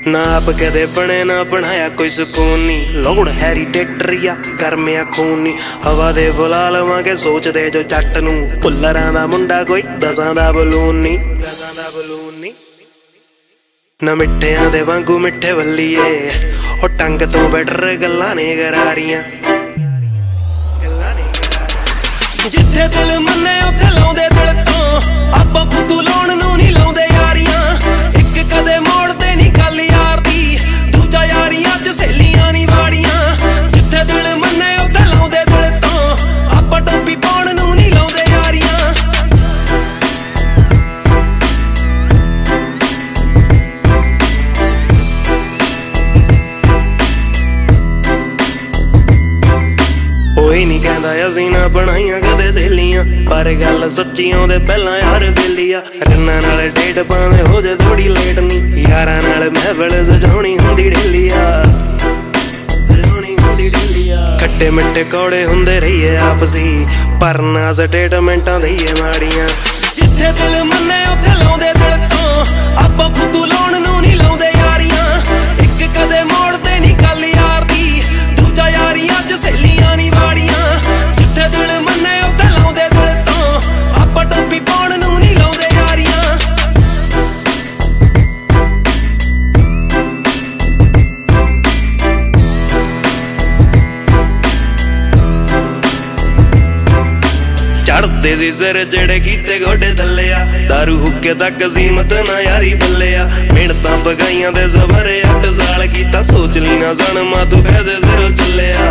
ना आप कदे बने ना बनाया कोई सुकून नी, लोड़ हैरी टेटरिया गर्मिया खून नी। हवा दे बुला लवांगे सोचदे जो जट नूं, भुल्लरां दा मुंडा कोई दसां दा बलून नी। ना मिठियां दे वांगू मिठे वल्लीए, ओ टंग तो बैटर गल्लां ने करारियां। जिथे दिल मन्ने उत्थे लाउंदे दिल तो, आपां फुद्दू लाउण नूं नी लाउंदे यारियां। इक कदे मोड़दे नी गल यार दी, दूजा यारियां च सहेलियां नी वाड़ियां। जिथे दिल मन्ने उत्थे लाउंदे दिल तो, आपां टोपी पाउण नूं नी लाउंदे यारियां। कोई नहीं कहता असीं ना बनाइयां कदे सहेलियां, पर गल सच्ची आउंदे पहलां यार बेलिया। रन्ना नाल डेट भावें हो जाए थोड़ी लेट नी, यारां नाल महफल सजाउणी हुंदी डेलिया। खट्टे मिट्ठे कौड़े हुंदे रहिए आपसी, पर ना स्टेटमेंटां देइए माड़ियां। जिथे दिल मन्ने उत्थे लाउंदे दिल तो, आपां फुद्दू लाउण नूं नी लाउंदे यारियां। इक कदे मोड़दे नी गल यार दी, दूजा यारियां च सहेलियां नी वाड़ियां। जिथे दिल मन्ने उत्थे लाउंदे दिल तो, आपां टोपी पाउण नूं नी लाउंदे यारियां। चढ़दे सी सिर जेड़े कीते गोडे थल्लेआ, दारू हुक्के तक सीमत ना यारी बल्लेआ। मिहनतां पगाइयां ते सबर 8 साल कीता, सोच ली ना सन मां तू पैसे सिरों चलेआ।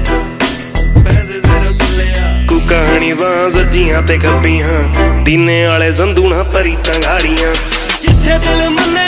कु कहानी बां सज्जियां ते खब्बियां, दीने आले संधू ना परीतां गाड़ियां। जिथे दिल मन्ने